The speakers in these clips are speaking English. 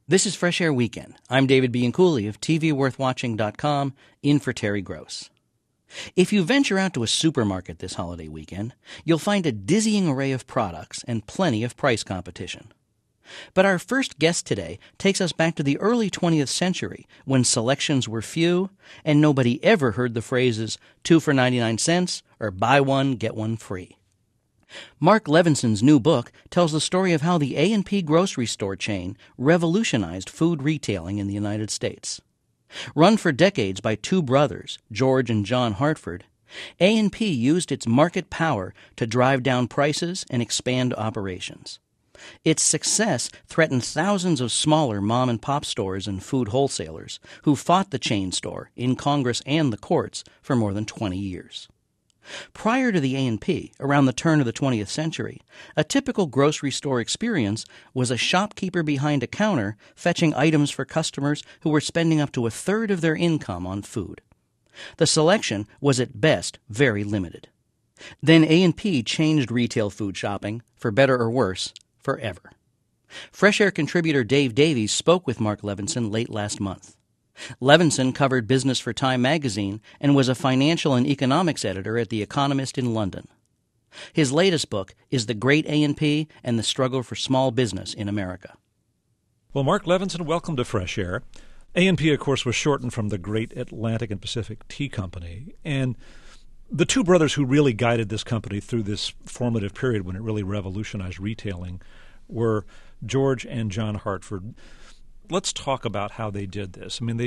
This is Fresh Air Weekend. I'm David Bianculli of TVWorthWatching.com, in for Terry Gross. If you venture out to a supermarket this holiday weekend, you'll find a dizzying array of products and plenty of price competition. But our first guest today takes us back to the early 20th century when selections were few and nobody ever heard the phrases 2 for 99 cents or buy one, get one free. Mark Levinson's new book tells the story of how the A&P grocery store chain revolutionized food retailing in the United States. Run for decades by two brothers, George and John Hartford, A&P used its market power to drive down prices and expand operations. Its success threatened thousands of smaller mom-and-pop stores and food wholesalers who fought the chain store in Congress and the courts for more than 20 years. Prior to the A&P, around the turn of the 20th century, a typical grocery store experience was a shopkeeper behind a counter fetching items for customers who were spending up to a third of their income on food. The selection was at best very limited. Then A&P changed retail food shopping, for better or worse, forever. Fresh Air contributor Dave Davies spoke with Mark Levinson late last month. Levinson covered business for Time magazine and was a financial and economics editor at The Economist in London. His latest book is The Great A&P and the Struggle for Small Business in America. Well, Mark Levinson, welcome to Fresh Air. A&P, of course, was shortened from the Great Atlantic and Pacific Tea Company. And the two brothers who really guided this company through this formative period when it really revolutionized retailing were George and John Hartford. Let's talk about how they did this. I mean,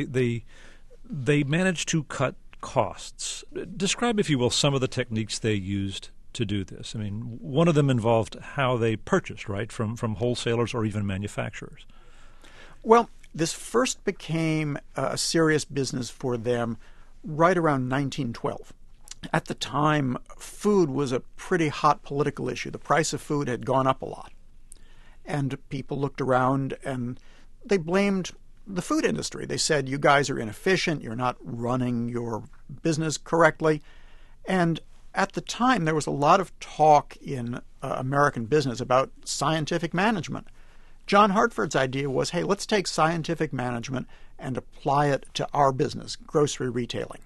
they managed to cut costs. Describe, if you will, some of the techniques they used to do this. I mean, one of them involved how they purchased, right, from wholesalers or even manufacturers. Well, this first became a serious business for them right around 1912. At the time, food was a pretty hot political issue. The price of food had gone up a lot. And people looked around and they blamed the food industry. They said, you guys are inefficient, you're not running your business correctly. And at the time, there was a lot of talk in American business about scientific management. John Hartford's idea was, hey, let's take scientific management and apply it to our business, grocery retailing.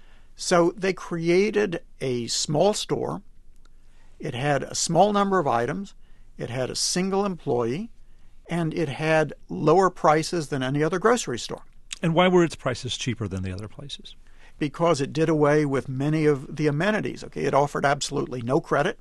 So they created a small store. It had a small number of items. It had a single employee. And it had lower prices than any other grocery store. And why were its prices cheaper than the other places? Because it did away with many of the amenities. Okay, it offered absolutely no credit.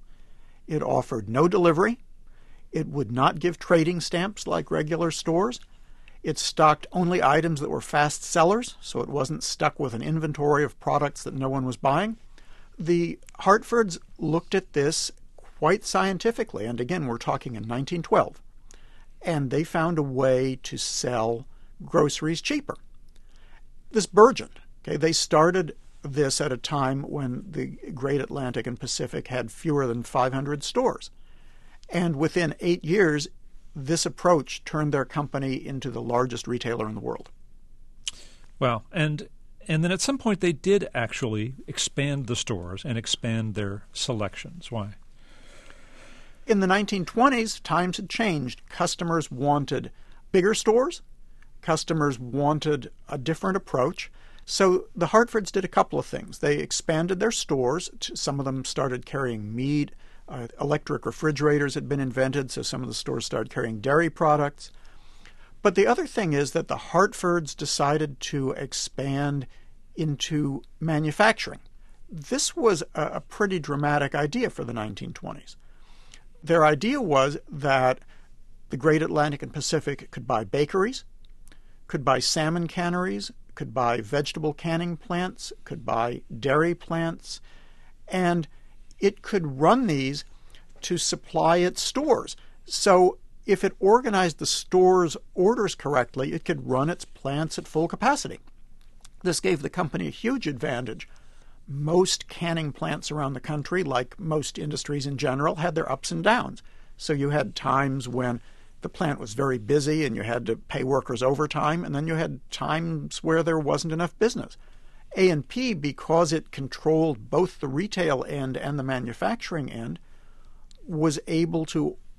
It offered no delivery. It would not give trading stamps like regular stores. It stocked only items that were fast sellers, so it wasn't stuck with an inventory of products that no one was buying. The Hartfords looked at this quite scientifically, and again, we're talking in 1912. And they found a way to sell groceries cheaper. This burgeoned. Okay, they started this at a time when the Great Atlantic and Pacific had fewer than 500 stores. And within 8 years, this approach turned their company into the largest retailer in the world. Wow. And then at some point they did actually expand the stores and expand their selections. Why? In the 1920s, times had changed. Customers wanted bigger stores. Customers wanted a different approach. So the Hartfords did a couple of things. They expanded their stores. Some of them started carrying meat. Electric refrigerators had been invented, so some of the stores started carrying dairy products. But the other thing is that the Hartfords decided to expand into manufacturing. This was a pretty dramatic idea for the 1920s. Their idea was that the Great Atlantic and Pacific could buy bakeries, could buy salmon canneries, could buy vegetable canning plants, could buy dairy plants, and it could run these to supply its stores. So if it organized the store's orders correctly, it could run its plants at full capacity. This gave the company a huge advantage. Most canning plants around the country, like most industries in general, had their ups and downs. So you had times when the plant was very busy and you had to pay workers overtime, and then you had times where there wasn't enough business. A&P, because it controlled both the retail end and the manufacturing end, was able to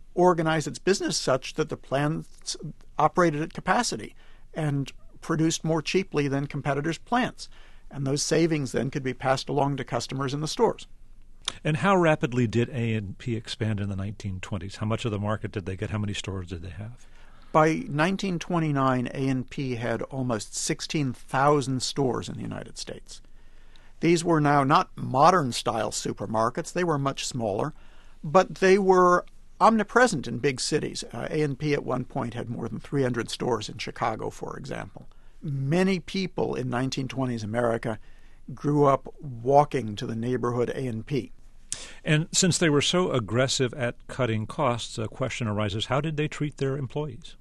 organize its business such that the plants operated at capacity and produced more cheaply than competitors' plants. And those savings then could be passed along to customers in the stores. And how rapidly did A&P expand in the 1920s? How much of the market did they get? How many stores did they have? By 1929, A&P had almost 16,000 stores in the United States. These were now not modern-style supermarkets. They were much smaller, but they were omnipresent in big cities. A&P at one point had more than 300 stores in Chicago, for example. Many people in 1920s America grew up walking to the neighborhood A&P. And since they were so aggressive at cutting costs, a question arises, how did they treat their employees?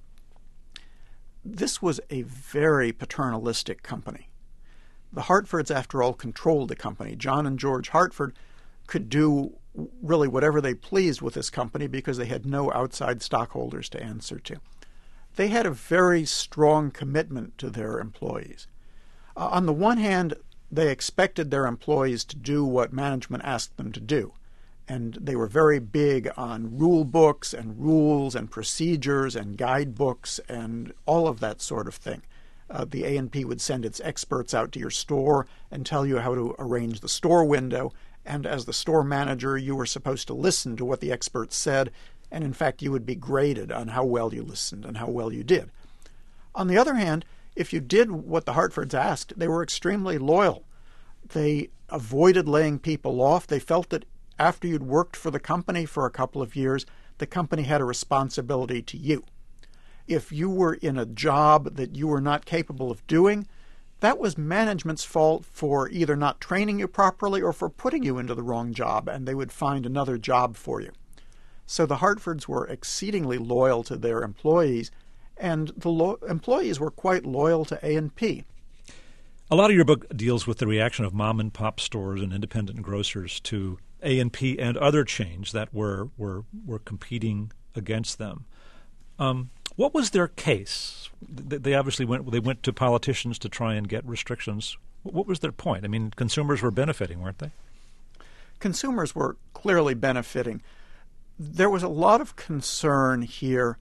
This was a very paternalistic company. The Hartfords, after all, controlled the company. John and George Hartford could do really whatever they pleased with this company because they had no outside stockholders to answer to. They had a very strong commitment to their employees. On the one hand, they expected their employees to do what management asked them to do. And they were very big on rule books and rules and procedures and guidebooks and all of that sort of thing. The A&P would send its experts out to your store and tell you how to arrange the store window. And as the store manager, you were supposed to listen to what the experts said. And in fact, you would be graded on how well you listened and how well you did. On the other hand, if you did what the Hartfords asked, they were extremely loyal. They avoided laying people off. They felt that after you'd worked for the company for a couple of years, the company had a responsibility to you. If you were in a job that you were not capable of doing, that was management's fault for either not training you properly or for putting you into the wrong job, and they would find another job for you. So the Hartfords were exceedingly loyal to their employees, and the employees were quite loyal to A&P. A lot of your book deals with the reaction of mom-and-pop stores and independent grocers to A&P and other chains that were competing against them. What was their case? They obviously went to politicians to try and get restrictions. What was their point? I mean, consumers were benefiting, weren't they? Consumers were clearly benefiting. There was a lot of concern here,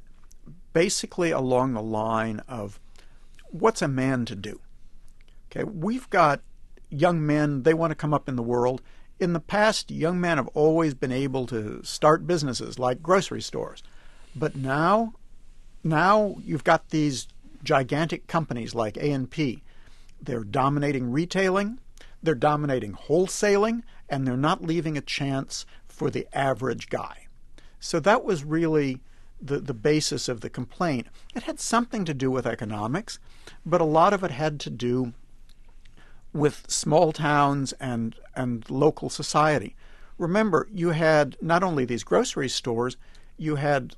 basically along the line of what's a man to do? Okay, we've got young men, they want to come up in the world. In the past, young men have always been able to start businesses like grocery stores. But now you've got these gigantic companies like A&P. They're dominating retailing, they're dominating wholesaling, and they're not leaving a chance for the average guy. So that was really the basis of the complaint. It had something to do with economics, but a lot of it had to do with small towns and local society. Remember, you had not only these grocery stores, you had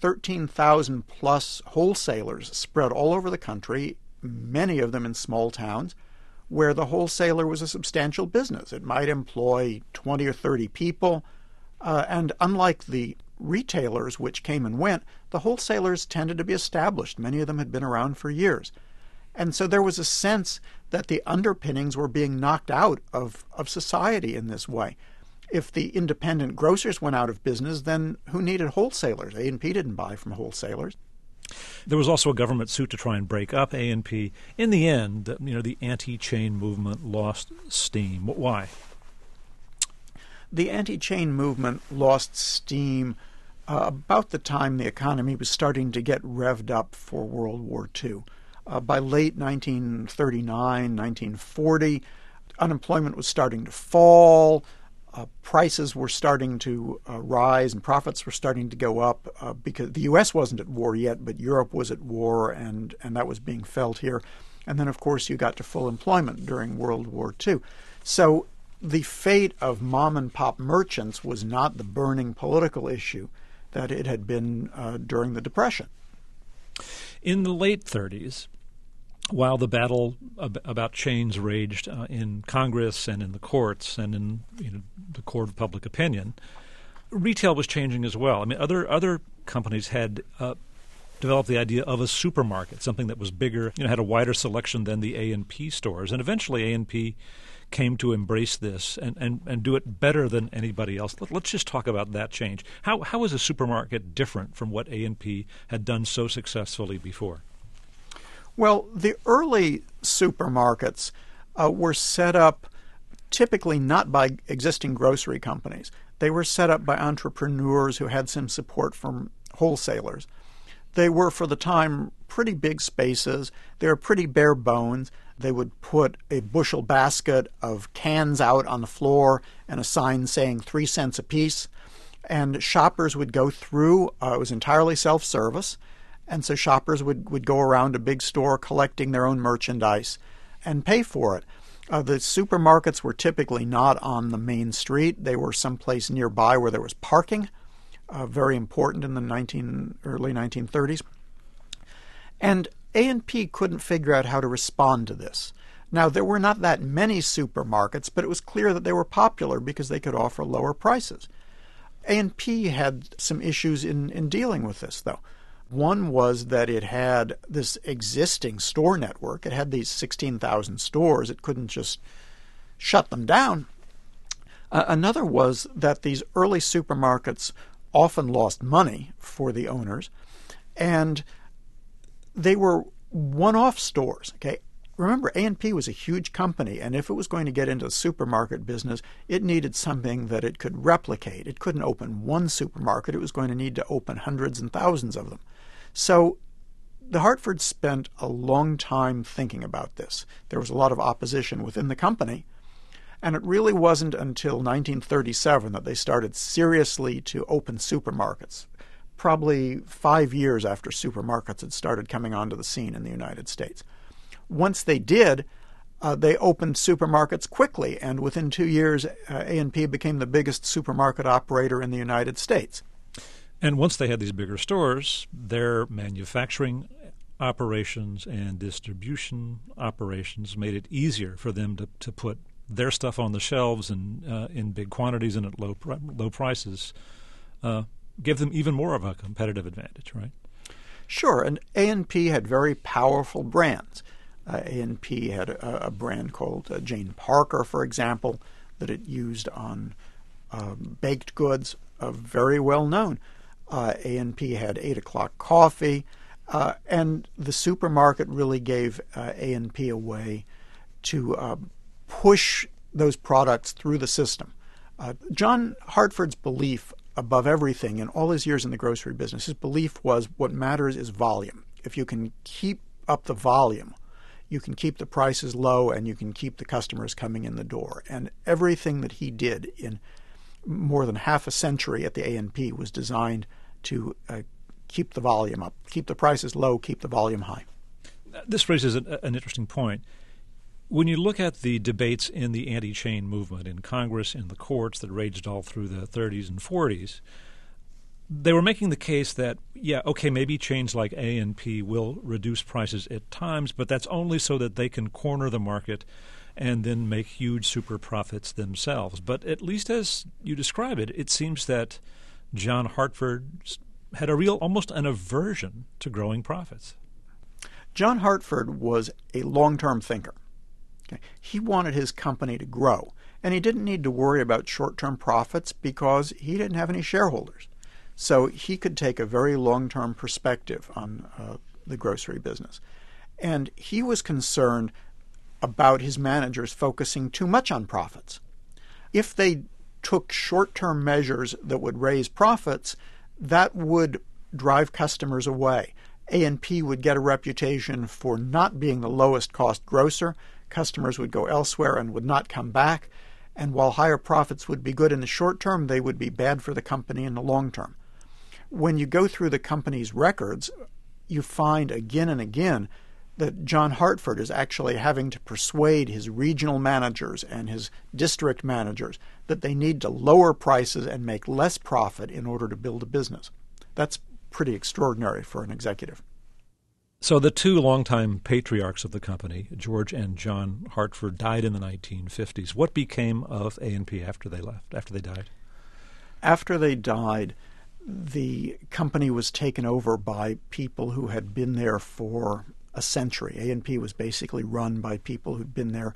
13,000 plus wholesalers spread all over the country, many of them in small towns, where the wholesaler was a substantial business. It might employ 20 or 30 people, and unlike the retailers, which came and went, the wholesalers tended to be established. Many of them had been around for years. And so there was a sense that the underpinnings were being knocked out of society in this way. If the independent grocers went out of business, then who needed wholesalers? A&P didn't buy from wholesalers. There was also a government suit to try and break up A&P. In the end, the anti-chain movement lost steam. Why? The anti-chain movement lost steam about the time the economy was starting to get revved up for World War II. By late 1939, 1940, unemployment was starting to fall. Prices were starting to rise and profits were starting to go up because the U.S. wasn't at war yet, but Europe was at war, and that was being felt here. And then, of course, you got to full employment during World War II. So the fate of mom-and-pop merchants was not the burning political issue that it had been during the Depression. In the late 30s, while the battle about chains raged in Congress and in the courts and in the court of public opinion, retail was changing as well. I mean, other companies had developed the idea of a supermarket, something that was bigger, had a wider selection than the A&P stores. And eventually A&P came to embrace this and do it better than anybody else. Let's just talk about that change. How is a supermarket different from what A&P had done so successfully before? Well, the early supermarkets were set up typically not by existing grocery companies. They were set up by entrepreneurs who had some support from wholesalers. They were, for the time, pretty big spaces. They were pretty bare bones. They would put a bushel basket of cans out on the floor and a sign saying 3 cents a piece. And shoppers would go through. It was entirely self-service. And so shoppers would go around a big store collecting their own merchandise and pay for it. The supermarkets were typically not on the main street. They were someplace nearby where there was parking, very important in the early 1930s. And A&P couldn't figure out how to respond to this. Now, there were not that many supermarkets, but it was clear that they were popular because they could offer lower prices. A&P had some issues in dealing with this, though. One was that it had this existing store network. It had these 16,000 stores. It couldn't just shut them down. Another was that these early supermarkets often lost money for the owners, and they were one-off stores. Okay, remember, A&P was a huge company, and if it was going to get into the supermarket business, it needed something that it could replicate. It couldn't open one supermarket. It was going to need to open hundreds and thousands of them. So the Hartford spent a long time thinking about this. There was a lot of opposition within the company, and it really wasn't until 1937 that they started seriously to open supermarkets, probably 5 years after supermarkets had started coming onto the scene in the United States. Once they did, they opened supermarkets quickly, and within 2 years, A&P became the biggest supermarket operator in the United States. And once they had these bigger stores, their manufacturing operations and distribution operations made it easier for them to put their stuff on the shelves and in big quantities and at low prices, gave them even more of a competitive advantage, right? Sure, and A&P had very powerful brands. A&P had a brand called Jane Parker, for example, that it used on baked goods, very well known. A&P had 8 o'clock coffee, and the supermarket really gave A&P a way to push those products through the system. John Hartford's belief above everything in all his years in the grocery business, his belief was what matters is volume. If you can keep up the volume, you can keep the prices low and you can keep the customers coming in the door. And everything that he did in more than half a century at the A&P was designed to keep the volume up, keep the prices low, keep the volume high. This raises an interesting point. When you look at the debates in the anti-chain movement in Congress, in the courts that raged all through the 30s and 40s, they were making the case that, maybe chains like A&P will reduce prices at times, but that's only so that they can corner the market and then make huge super profits themselves. But at least as you describe it, it seems that John Hartford had almost an aversion to growing profits. John Hartford was a long-term thinker. Okay. He wanted his company to grow, and he didn't need to worry about short-term profits because he didn't have any shareholders. So he could take a very long-term perspective on the grocery business. And he was concerned about his managers focusing too much on profits. If they took short-term measures that would raise profits, that would drive customers away. A&P would get a reputation for not being the lowest cost grocer. Customers would go elsewhere and would not come back. And while higher profits would be good in the short term, they would be bad for the company in the long term. When you go through the company's records, you find again and again that John Hartford is actually having to persuade his regional managers and his district managers that they need to lower prices and make less profit in order to build a business. That's pretty extraordinary for an executive. So the two longtime patriarchs of the company, George and John Hartford, died in the 1950s. What became of A&P after they died? After they died, the company was taken over by people who had been there for a century. A&P was basically run by people who'd been there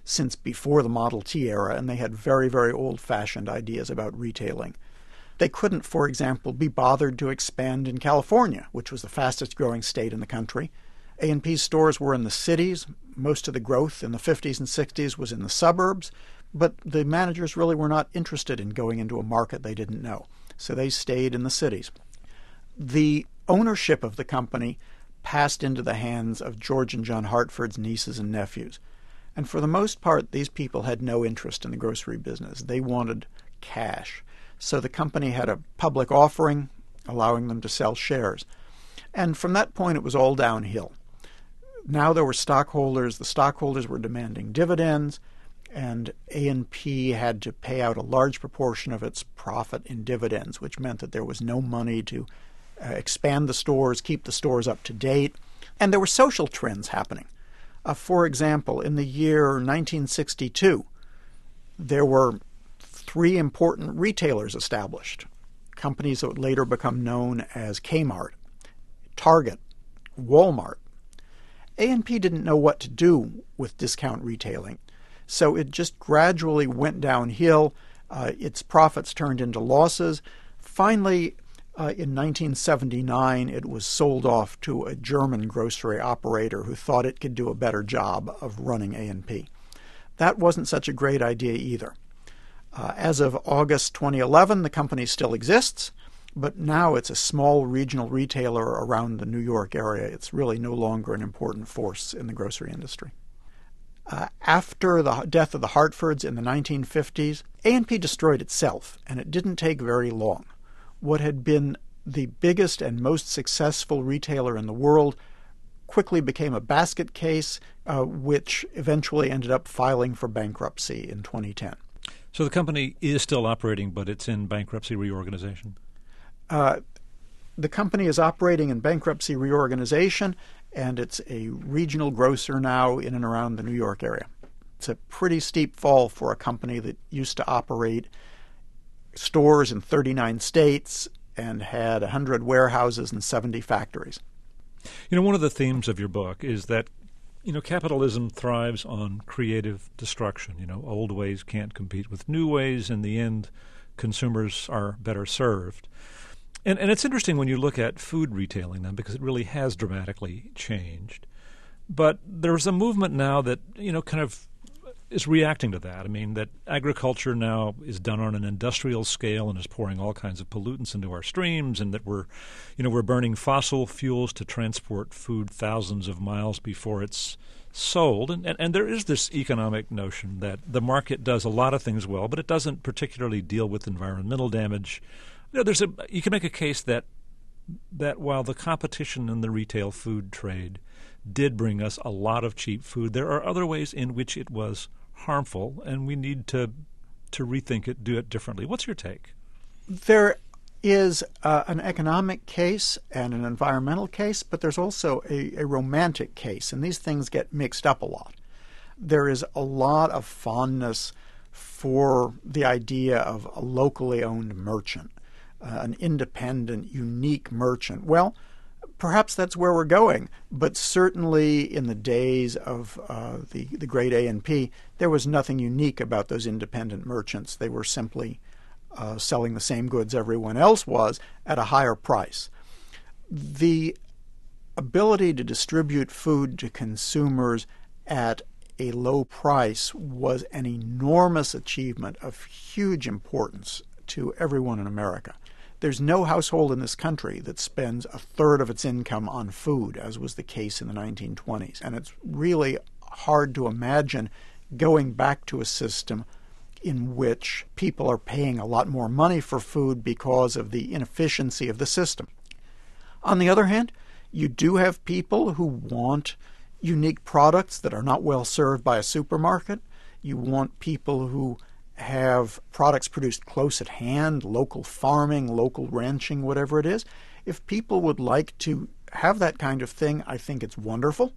since before the Model T era, and they had very, very old-fashioned ideas about retailing. They couldn't, for example, be bothered to expand in California, which was the fastest-growing state in the country. A&P stores were in the cities. Most of the growth in the 50s and 60s was in the suburbs, but the managers really were not interested in going into a market they didn't know, so they stayed in the cities. The ownership of the company passed into the hands of George and John Hartford's nieces and nephews. And for the most part, these people had no interest in the grocery business. They wanted cash. So the company had a public offering allowing them to sell shares. And from that point, it was all downhill. Now there were stockholders. The stockholders were demanding dividends, and A&P had to pay out a large proportion of its profit in dividends, which meant that there was no money to expand the stores, keep the stores up to date. And there were social trends happening. For example, in the year 1962, there were 3 important retailers established, companies that would later become known as Kmart, Target, Walmart. A&P didn't know what to do with discount retailing, so it just gradually went downhill. Its profits turned into losses. Finally, in 1979, it was sold off to a German grocery operator who thought it could do a better job of running A&P. That wasn't such a great idea either. As of August 2011, the company still exists, but now it's a small regional retailer around the New York area. It's really no longer an important force in the grocery industry. After the death of the Hartfords in the 1950s, A&P destroyed itself, and it didn't take very long. What had been the biggest and most successful retailer in the world quickly became a basket case, which eventually ended up filing for bankruptcy in 2010. So the company is still operating, but it's in bankruptcy reorganization? The company is operating in bankruptcy reorganization, and it's a regional grocer now in and around the New York area. It's a pretty steep fall for a company that used to operate stores in 39 states and had 100 warehouses and 70 factories. You know, one of the themes of your book is that, capitalism thrives on creative destruction. Old ways can't compete with new ways. In the end, consumers are better served. And it's interesting when you look at food retailing then, because it really has dramatically changed. But there's a movement now that, kind of is reacting to that. I mean, that agriculture now is done on an industrial scale and is pouring all kinds of pollutants into our streams, and that we're burning fossil fuels to transport food thousands of miles before it's sold. And there is this economic notion that the market does a lot of things well, but it doesn't particularly deal with environmental damage. You can make a case that while the competition in the retail food trade did bring us a lot of cheap food, there are other ways in which it was harmful, and we need to rethink it, do it differently. What's your take? There is an economic case and an environmental case, but there's also a romantic case, and these things get mixed up a lot. There is a lot of fondness for the idea of a locally owned merchant, an independent, unique merchant. Well, perhaps that's where we're going, but certainly in the days of the great A&P, there was nothing unique about those independent merchants. They were simply selling the same goods everyone else was at a higher price. The ability to distribute food to consumers at a low price was an enormous achievement of huge importance to everyone in America. There's no household in this country that spends a third of its income on food, as was the case in the 1920s. And it's really hard to imagine going back to a system in which people are paying a lot more money for food because of the inefficiency of the system. On the other hand, you do have people who want unique products that are not well served by a supermarket. You want people who have products produced close at hand, local farming, local ranching, whatever it is. If people would like to have that kind of thing, I think it's wonderful.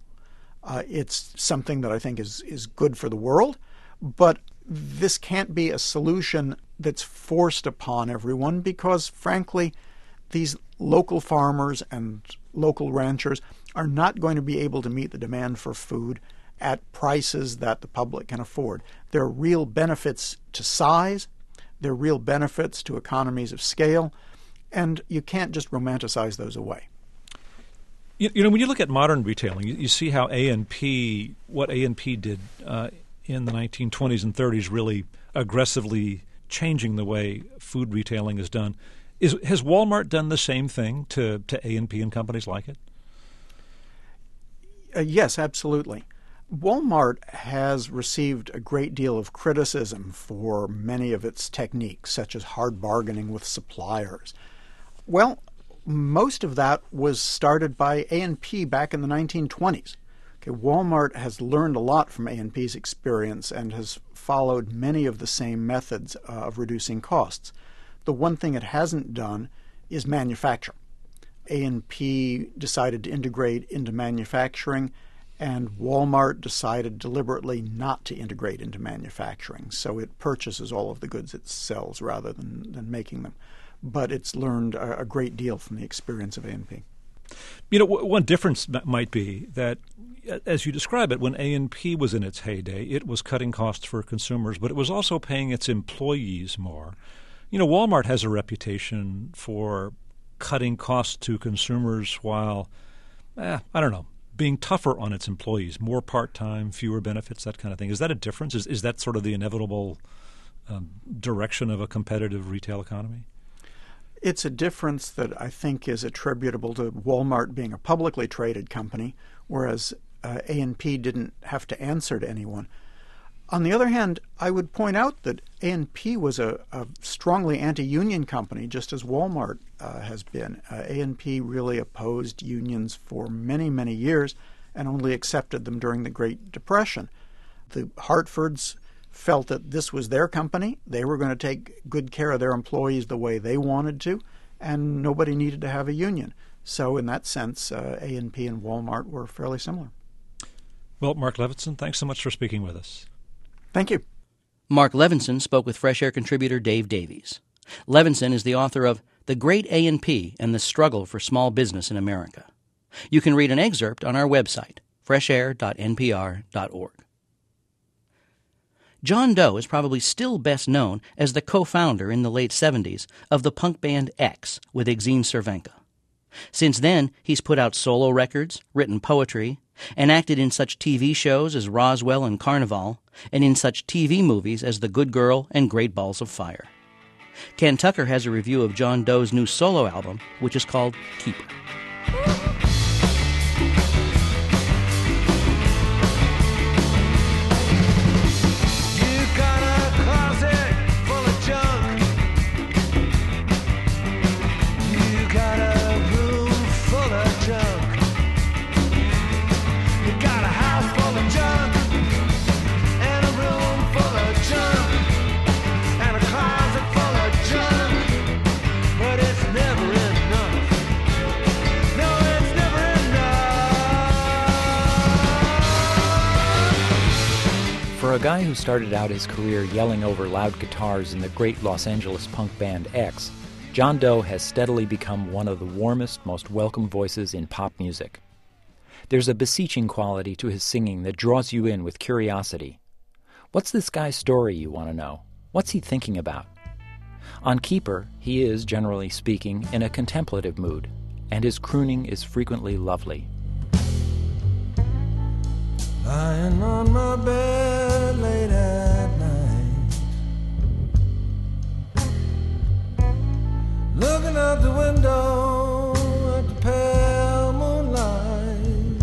It's something that I think is good for the world. But this can't be a solution that's forced upon everyone because, frankly, these local farmers and local ranchers are not going to be able to meet the demand for food, at prices that the public can afford. There are real benefits to size. There are real benefits to economies of scale. And you can't just romanticize those away. You know, when you look at modern retailing, you see how A&P, what A&P did in the 1920s and 30s, really aggressively changing the way food retailing is done. Has Walmart done the same thing to A&P and companies like it? Yes, absolutely. Walmart has received a great deal of criticism for many of its techniques, such as hard bargaining with suppliers. Well, most of that was started by A&P back in the 1920s. Okay, Walmart has learned a lot from A&P's experience and has followed many of the same methods of reducing costs. The one thing it hasn't done is manufacture. A&P decided to integrate into manufacturing, and Walmart decided deliberately not to integrate into manufacturing. So it purchases all of the goods it sells rather than making them. But it's learned a great deal from the experience of A&P. You know, one difference might be that, as you describe it, when A&P was in its heyday, it was cutting costs for consumers, but it was also paying its employees more. You know, Walmart has a reputation for cutting costs to consumers while, being tougher on its employees, more part-time, fewer benefits, that kind of thing. Is that a difference? Is that sort of the inevitable direction of a competitive retail economy? It's a difference that I think is attributable to Walmart being a publicly traded company, whereas A&P didn't have to answer to anyone. On the other hand, I would point out that A&P was a strongly anti-union company, just as Walmart has been. A&P really opposed unions for many, many years and only accepted them during the Great Depression. The Hartfords felt that this was their company. They were going to take good care of their employees the way they wanted to, and nobody needed to have a union. So in that sense, A&P and Walmart were fairly similar. Well, Mark Levinson, thanks so much for speaking with us. Thank you. Mark Levinson spoke with Fresh Air contributor Dave Davies. Levinson is the author of The Great A&P and the Struggle for Small Business in America. You can read an excerpt on our website, freshair.npr.org. John Doe is probably still best known as the co-founder in the late 70s of the punk band X with Exene Cervenka. Since then, he's put out solo records, written poetry, and acted in such TV shows as Roswell and Carnival, and in such TV movies as The Good Girl and Great Balls of Fire. Ken Tucker has a review of John Doe's new solo album, which is called Keeper. For a guy who started out his career yelling over loud guitars in the great Los Angeles punk band X, John Doe has steadily become one of the warmest, most welcome voices in pop music. There's a beseeching quality to his singing that draws you in with curiosity. What's this guy's story, you want to know? What's he thinking about? On Keeper, he is, generally speaking, in a contemplative mood, and his crooning is frequently lovely. Lying on my bed late at night, looking out the window at the pale moonlight.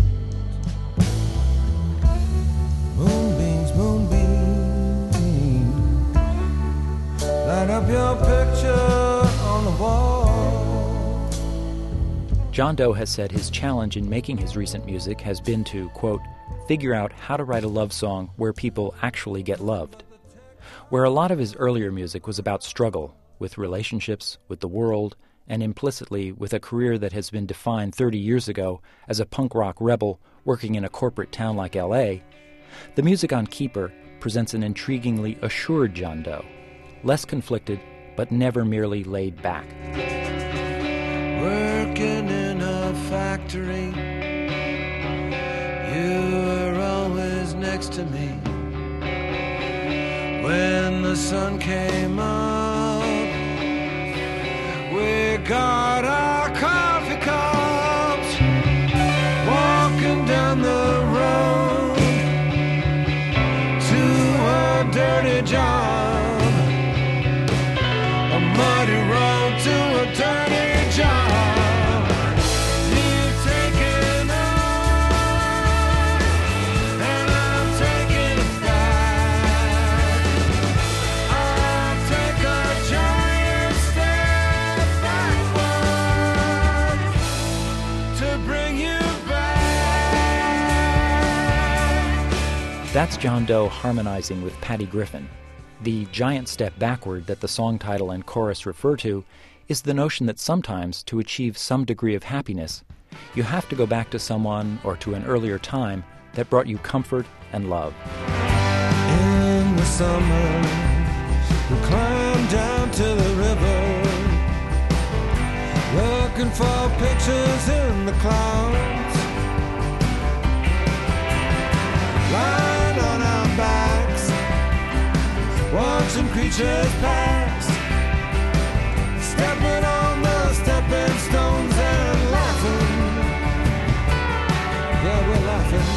Moonbeams, moonbeams, light up your picture on the wall. John Doe has said his challenge in making his recent music has been to, quote, figure out how to write a love song where people actually get loved. Where a lot of his earlier music was about struggle with relationships, with the world, and implicitly with a career that has been defined 30 years ago as a punk rock rebel working in a corporate town like L.A., the music on Keeper presents an intriguingly assured John Doe, less conflicted but never merely laid back. Working in a factory, you were always next to me. When the sun came up, we got our coffee cups, walking down the road to a dirty job, a muddy road to a dirty job. You've taken off, and I'm taking it back. I'll take a giant step backward to bring you back. That's John Doe harmonizing with Patty Griffin. The giant step backward that the song title and chorus refer to is the notion that sometimes, to achieve some degree of happiness, you have to go back to someone or to an earlier time that brought you comfort and love. In the summer, we climbed down to the river, looking for pictures in the clouds. Lying on our backs, watching creatures pass, stepping on the stepping stones and laughing. Yeah, we're laughing.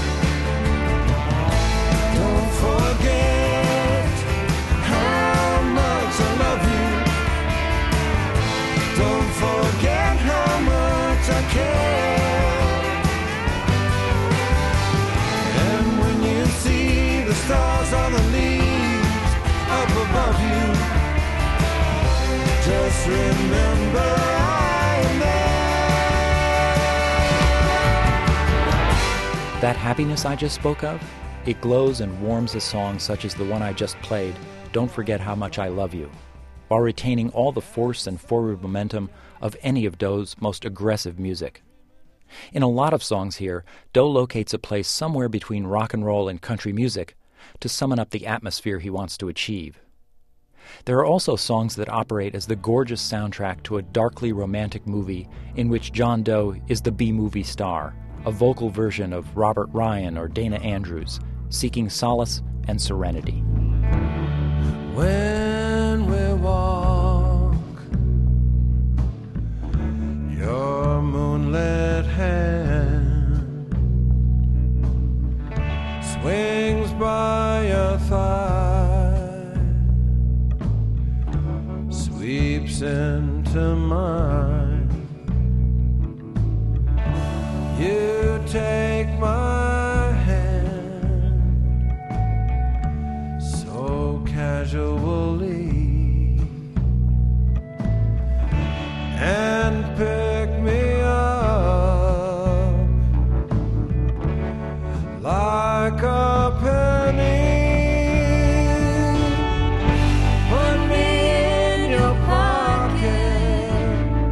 Don't forget how much I love you. Don't forget how much I care. And when you see the stars on the leaves up above you, just remember I am there. That happiness I just spoke of, it glows and warms a song such as the one I just played, Don't Forget How Much I Love You, while retaining all the force and forward momentum of any of Doe's most aggressive music. In a lot of songs here, Doe locates a place somewhere between rock and roll and country music to summon up the atmosphere he wants to achieve. There are also songs that operate as the gorgeous soundtrack to a darkly romantic movie in which John Doe is the B-movie star, a vocal version of Robert Ryan or Dana Andrews, seeking solace and serenity. When we walk, your moonlit hand swings by your thigh, sweeps into mine. You take my hand so casually and pick me up like a penny. Put me in your pocket,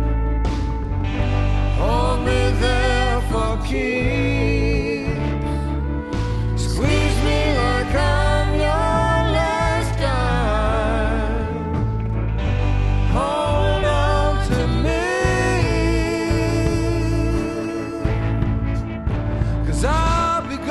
hold me there for keeps, squeeze me like I'm your last dime, hold on to me, 'cause I'll be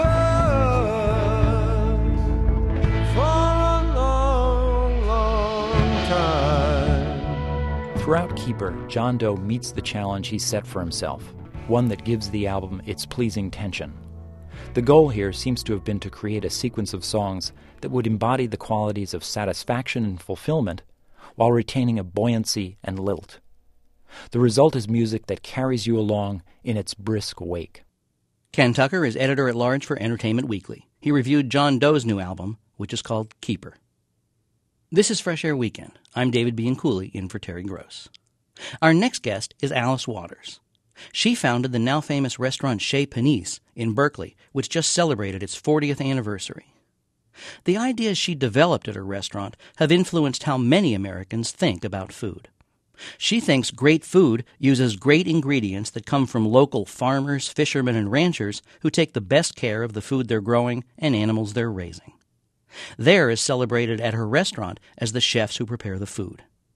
good for a long, long time. Throughout Keeper, John Doe meets the challenge he set for himself, one that gives the album its pleasing tension. The goal here seems to have been to create a sequence of songs that would embody the qualities of satisfaction and fulfillment while retaining a buoyancy and lilt. The result is music that carries you along in its brisk wake. Ken Tucker is editor-at-large for Entertainment Weekly. He reviewed John Doe's new album, which is called Keeper. This is Fresh Air Weekend. I'm David Bianculli, in for Terry Gross. Our next guest is Alice Waters. She founded the now-famous restaurant Chez Panisse in Berkeley, which just celebrated its 40th anniversary. The ideas she developed at her restaurant have influenced how many Americans think about food. She thinks great food uses great ingredients that come from local farmers, fishermen, and ranchers who take the best care of the food they're growing and animals they're raising. They're as celebrated at her restaurant as the chefs who prepare the food.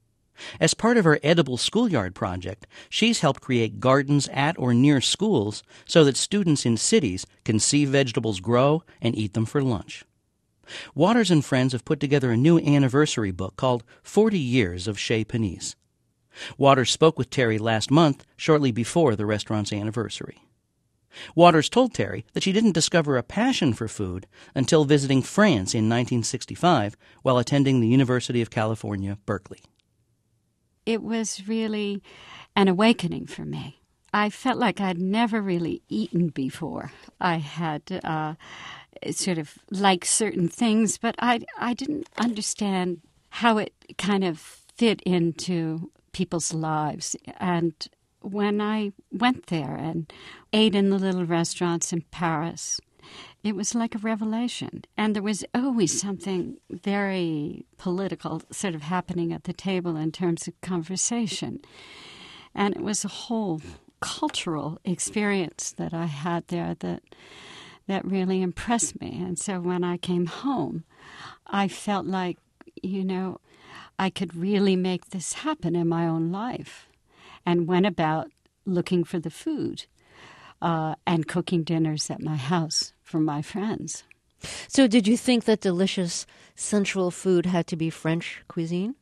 As part of her Edible Schoolyard project, she's helped create gardens at or near schools so that students in cities can see vegetables grow and eat them for lunch. Waters and friends have put together a new anniversary book called 40 Years of Chez Panisse. Waters spoke with Terry last month, shortly before the restaurant's anniversary. Waters told Terry that she didn't discover a passion for food until visiting France in 1965 while attending the University of California, Berkeley. It was really an awakening for me. I felt like I'd never really eaten before. I had sort of liked certain things, but I didn't understand how it kind of fit into people's lives. And when I went there and ate in the little restaurants in Paris, it was like a revelation. And there was always something very political sort of happening at the table in terms of conversation. And it was a whole cultural experience that I had there that really impressed me. And so when I came home, I felt like, I could really make this happen in my own life, and went about looking for the food and cooking dinners at my house for my friends. So did you think that delicious, sensual food had to be French cuisine?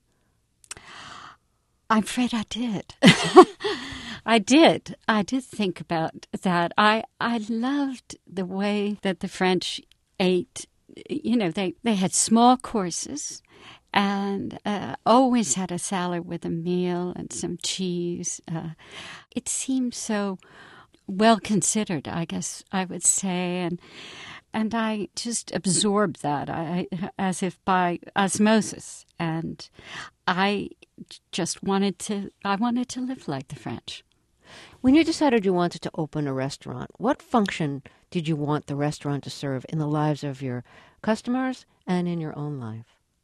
I'm afraid I did. I did think about that. I loved the way that the French ate. They had small courses and always had a salad with a meal and some cheese. It seemed so well considered, I guess I would say, and I just absorbed that as if by osmosis, and I just wanted to live like the French. When you decided you wanted to open a restaurant, what function did you want the restaurant to serve in the lives of your customers and in your own life?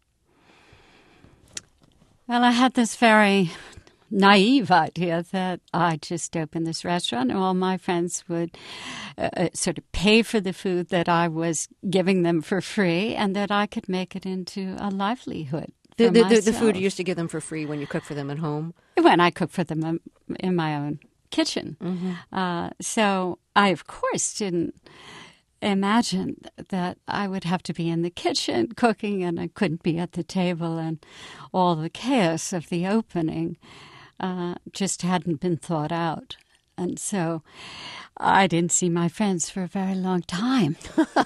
Well, I had this very naive idea that I'd just open this restaurant and all my friends would sort of pay for the food that I was giving them for free, and that I could make it into a livelihood. The food you used to give them for free when you cooked for them at home? When I cooked for them in my own kitchen. Mm-hmm. So I, of course, didn't imagine that I would have to be in the kitchen cooking and I couldn't be at the table, and all the chaos of the opening just hadn't been thought out. And so I didn't see my friends for a very long time.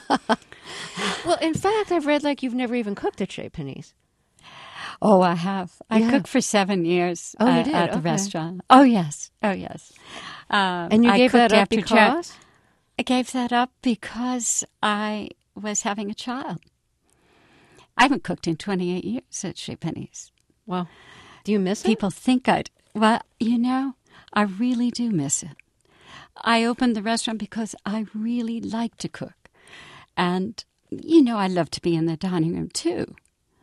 Well, in fact, I've read you've never even cooked at Chez Panisse. Oh, I have. I cooked for 7 years you did? at the Okay. restaurant. Oh, yes. And you gave that up because? I gave that up because I was having a child. I haven't cooked in 28 years at Chez Panisse. Well, do you miss it? People think well, I really do miss it. I opened the restaurant because I really like to cook. And, I love to be in the dining room too.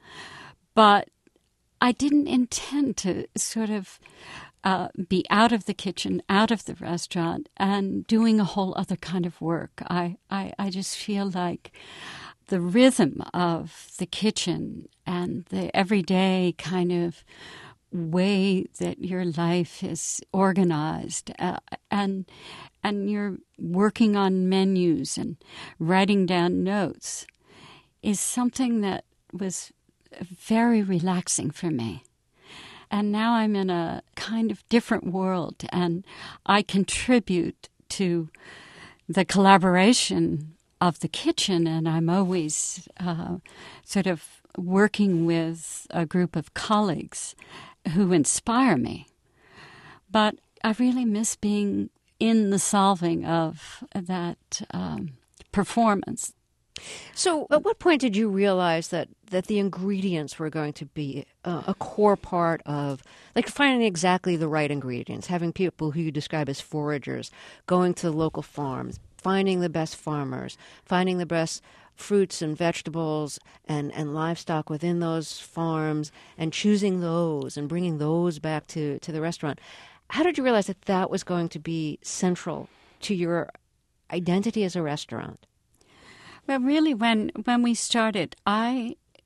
But I didn't intend to sort of be out of the kitchen, out of the restaurant, and doing a whole other kind of work. I just feel like the rhythm of the kitchen and the everyday kind of way that your life is organized, and you're working on menus and writing down notes, is something that was very relaxing for me. And now I'm in a kind of different world, and I contribute to the collaboration of the kitchen, and I'm always sort of working with a group of colleagues who inspire me. But I really miss being in the solving of that performance. So at what point did you realize that the ingredients were going to be a core part of, finding exactly the right ingredients, having people who you describe as foragers, going to the local farms, finding the best farmers, finding the best fruits and vegetables and livestock within those farms, and choosing those and bringing those back to the restaurant? How did you realize that was going to be central to your identity as a restaurant? Well, really, when we started, I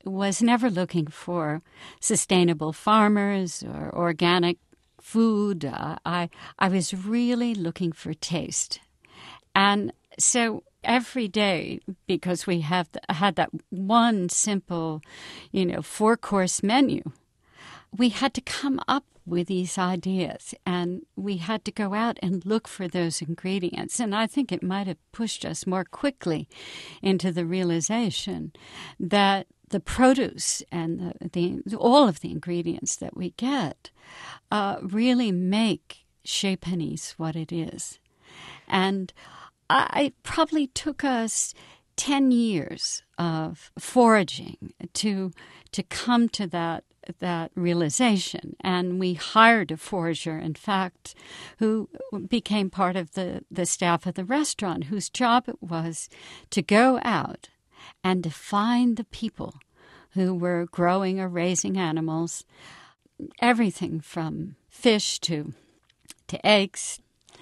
was never looking for sustainable farmers or organic food. I was really looking for taste. And so every day, because we had that one simple, 4-course menu, we had to come up with these ideas, and we had to go out and look for those ingredients. And I think it might have pushed us more quickly into the realization that the produce and all of the ingredients that we get really make Chez Panisse what it is. And it probably took us 10 years of foraging to come to that realization. And we hired a forager, in fact, who became part of the staff of the restaurant, whose job it was to go out and to find the people who were growing or raising animals, everything from fish to eggs,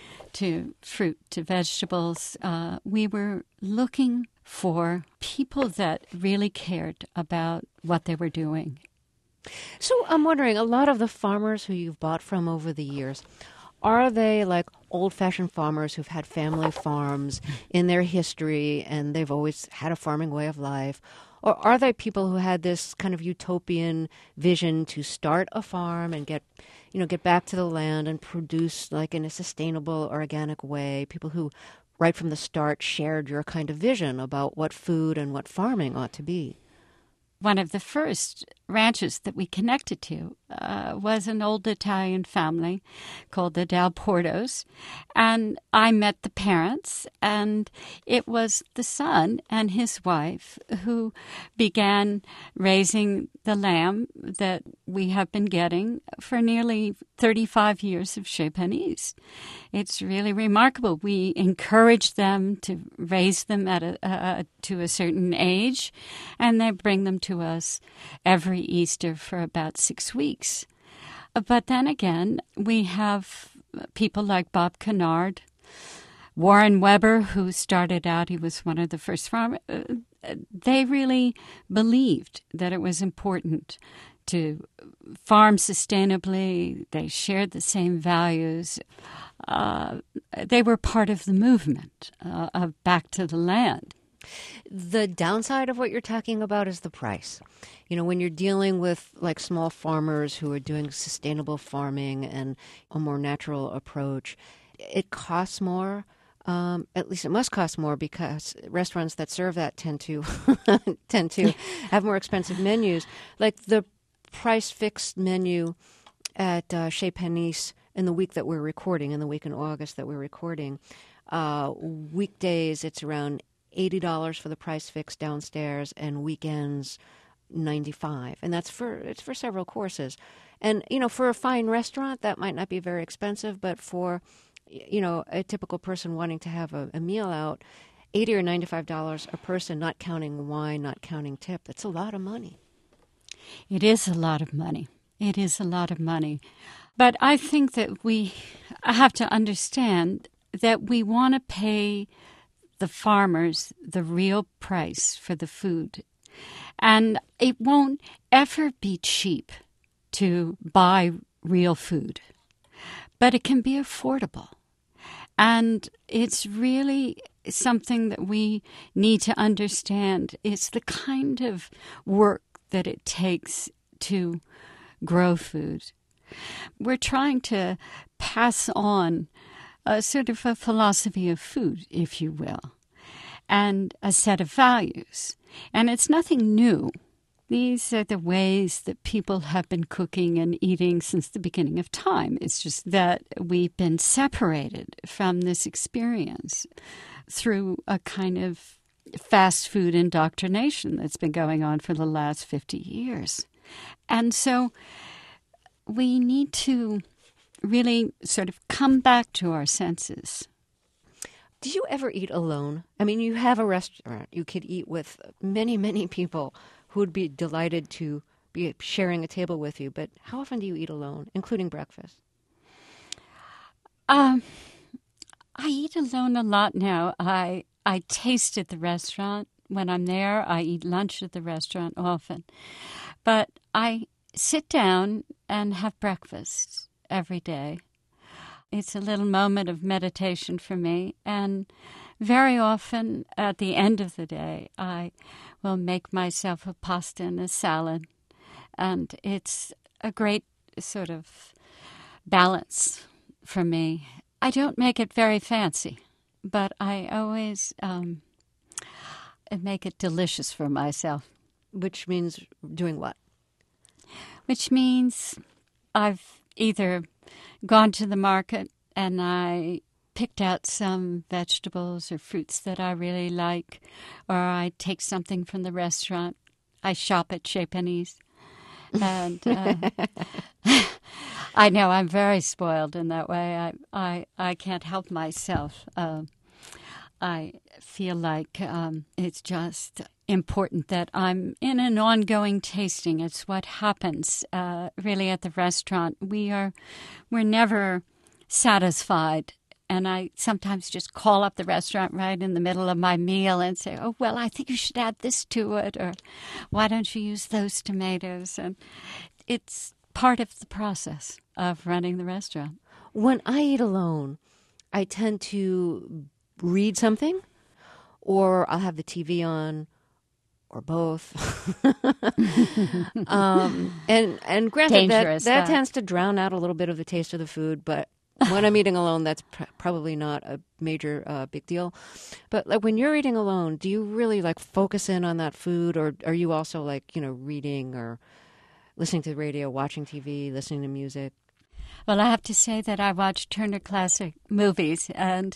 to fruit, to vegetables. We were looking for people that really cared about what they were doing. So I'm wondering, a lot of the farmers who you've bought from over the years, are they like old-fashioned farmers who've had family farms in their history and they've always had a farming way of life? Or are they people who had this kind of utopian vision to start a farm and get back to the land and produce like in a sustainable, organic way? People who, right from the start, shared your kind of vision about what food and what farming ought to be. One of the first ranches that we connected to was an old Italian family called the Dal Portos. And I met the parents, and it was the son and his wife who began raising the lamb that we have been getting for nearly 35 years of Chez Panisse. It's really remarkable. We encourage them to raise them to a certain age, and they bring them to us every Easter for about 6 weeks. But then again, we have people like Bob Kennard, Warren Weber, who started out, he was one of the first farmers. They really believed that it was important to farm sustainably. They shared the same values. They were part of the movement of Back to the Land. The downside of what you're talking about is the price. When you're dealing with like small farmers who are doing sustainable farming and a more natural approach, it costs more. At least it must cost more because restaurants that serve that tend to have more expensive menus. Like the price fixed menu at Chez Panisse in the week that we're recording, in the week in August that we're recording, weekdays it's around $80 for the price fixed downstairs, and weekends $95, and it's for several courses. And for a fine restaurant that might not be very expensive, but for a typical person wanting to have a meal out, $80 or $95 a person, not counting wine, not counting tip. That's a lot of money. It is a lot of money. It is a lot of money. But I think that we have to understand that we want to pay the farmers the real price for the food. And it won't ever be cheap to buy real food, but it can be affordable. And it's really something that we need to understand. It's the kind of work that it takes to grow food. We're trying to pass on a sort of a philosophy of food, if you will, and a set of values. And it's nothing new. These are the ways that people have been cooking and eating since the beginning of time. It's just that we've been separated from this experience through a kind of fast food indoctrination that's been going on for the last 50 years. And so we need to really sort of come back to our senses. Do you ever eat alone? I mean, you have a restaurant. You could eat with many, many people who would be delighted to be sharing a table with you. But how often do you eat alone, including breakfast? I eat alone a lot now. I taste at the restaurant when I'm there. I eat lunch at the restaurant often. But I sit down and have breakfast every day. It's a little moment of meditation for me. And very often at the end of the day, I will make myself a pasta and a salad. And it's a great sort of balance for me. I don't make it very fancy, but I always make it delicious for myself. Which means doing what? Which means I've either gone to the market and I picked out some vegetables or fruits that I really like, or I take something from the restaurant. I shop at Chez Panisse. And I know I'm very spoiled in that way. I can't help myself. I feel like it's just important that I'm in an ongoing tasting. It's what happens really at the restaurant. We're never satisfied. And I sometimes just call up the restaurant right in the middle of my meal and say, oh, well, I think you should add this to it, or why don't you use those tomatoes? And it's part of the process of running the restaurant. When I eat alone, I tend to read something, or I'll have the TV on, or both. And granted, that tends to drown out a little bit of the taste of the food, but when I'm eating alone, that's probably not a major big deal. But like when you're eating alone, do you really like focus in on that food, or are you also like, reading or listening to the radio, watching TV, listening to music? Well, I have to say that I watch Turner Classic Movies, and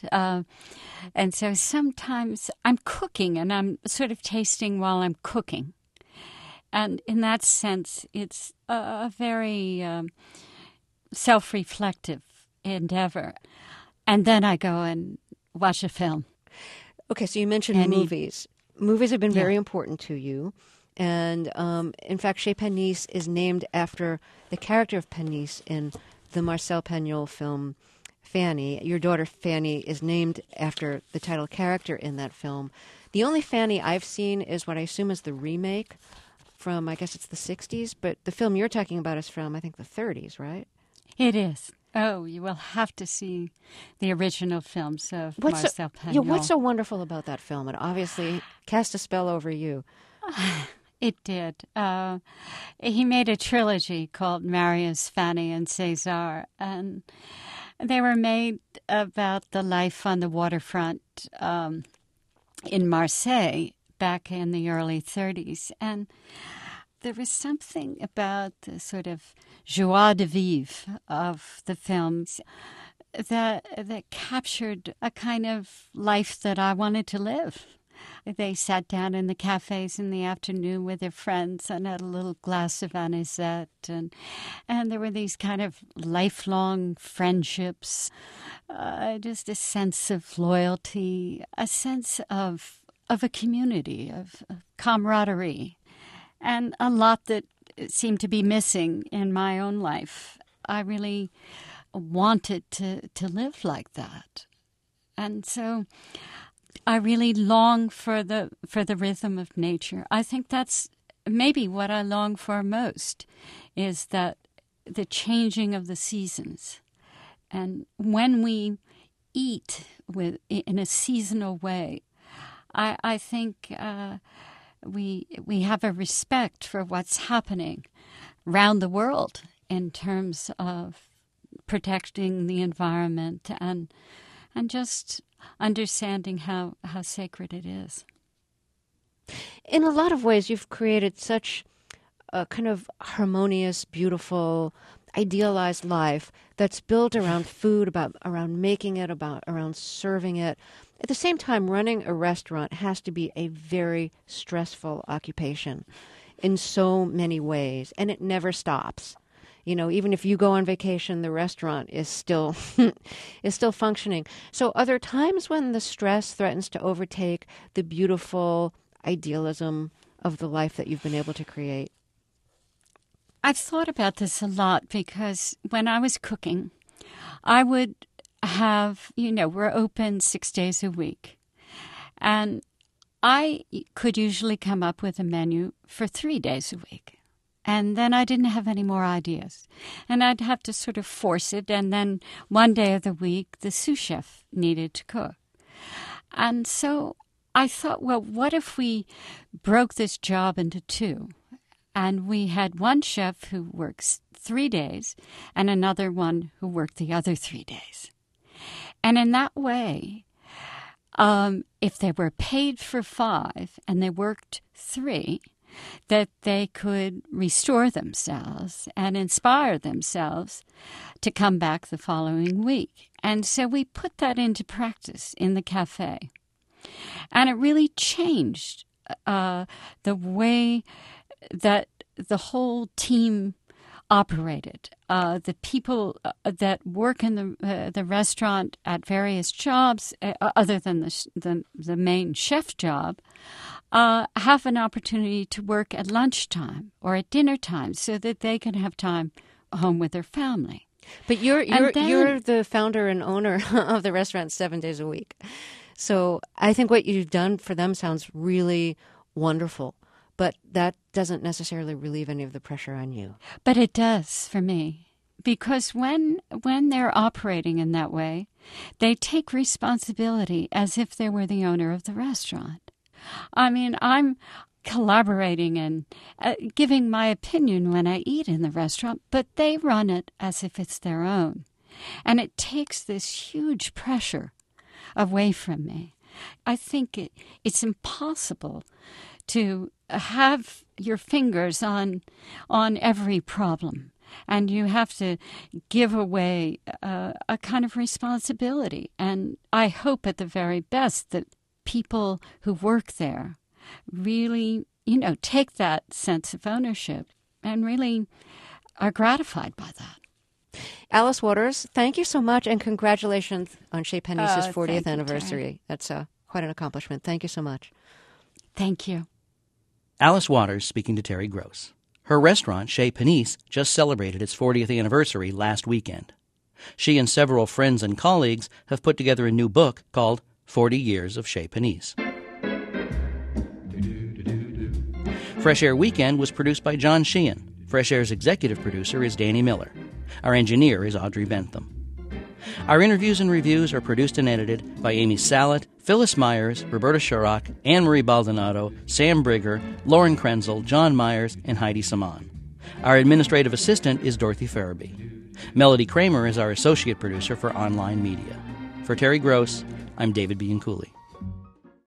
so sometimes I'm cooking and I'm sort of tasting while I'm cooking. And in that sense, it's a very self-reflective endeavor. And then I go and watch a film. Okay, so you mentioned movies. Movies have been very important to you. And in fact, Chez Panisse is named after the character of Panisse in the Marcel Pagnol film Fanny. Your daughter Fanny is named after the title character in that film. The only Fanny I've seen is what I assume is the remake from, I guess it's the 60s, but the film you're talking about is from, I think, the 30s, right? It is. Oh, you will have to see the original films of Marcel Pagnol. Yeah, what's so wonderful about that film? It obviously cast a spell over you. It did. He made a trilogy called Marius, Fanny, and César, and they were made about the life on the waterfront in Marseille back in the early 30s. And there was something about the sort of joie de vivre of the films that captured a kind of life that I wanted to live. They sat down in the cafes in the afternoon with their friends and had a little glass of anisette, and there were these kind of lifelong friendships, just a sense of loyalty, a sense of a community, of camaraderie, and a lot that seemed to be missing in my own life. I really wanted to live like that, and so I really long for the rhythm of nature. I think that's maybe what I long for most, is that the changing of the seasons. And when we eat in a seasonal way, I think we have a respect for what's happening around the world in terms of protecting the environment and just understanding how sacred it is. In a lot of ways, you've created such a kind of harmonious, beautiful, idealized life that's built around food, around making it, around serving it. At the same time, running a restaurant has to be a very stressful occupation in so many ways, and it never stops. Even if you go on vacation, the restaurant is still functioning. So are there times when the stress threatens to overtake the beautiful idealism of the life that you've been able to create? I've thought about this a lot, because when I was cooking, I would have, we're open 6 days a week. And I could usually come up with a menu for 3 days a week. And then I didn't have any more ideas. And I'd have to sort of force it. And then one day of the week, the sous chef needed to cook. And so I thought, well, what if we broke this job into two? And we had one chef who works 3 days and another one who worked the other 3 days. And in that way, if they were paid for 5 and they worked 3, that they could restore themselves and inspire themselves to come back the following week. And so we put that into practice in the cafe. And it really changed the way that the whole team operated. The people that work in the restaurant at various jobs, other than the main chef job, have an opportunity to work at lunchtime or at dinner time so that they can have time home with their family. But you're the founder and owner of the restaurant 7 days a week. So I think what you've done for them sounds really wonderful. But that doesn't necessarily relieve any of the pressure on you. But it does for me. Because when they're operating in that way, they take responsibility as if they were the owner of the restaurant. I mean, I'm collaborating and giving my opinion when I eat in the restaurant, but they run it as if it's their own. And it takes this huge pressure away from me. I think it's impossible to have your fingers on every problem. And you have to give away a kind of responsibility. And I hope at the very best that people who work there really, take that sense of ownership and really are gratified by that. Alice Waters, thank you so much, and congratulations on Chez Panisse' 40th anniversary. Terry. That's quite an accomplishment. Thank you so much. Thank you. Alice Waters speaking to Terry Gross. Her restaurant, Chez Panisse, just celebrated its 40th anniversary last weekend. She and several friends and colleagues have put together a new book called 40 Years of Chez Panisse. Fresh Air Weekend was produced by John Sheehan. Fresh Air's executive producer is Danny Miller. Our engineer is Audrey Bentham. Our interviews and reviews are produced and edited by Amy Salet, Phyllis Myers, Roberta Sharrock, Anne-Marie Baldonado, Sam Brigger, Lauren Krenzel, John Myers, and Heidi Saman. Our administrative assistant is Dorothy Farabee. Melody Kramer is our associate producer for online media. For Terry Gross, I'm David Bianculli.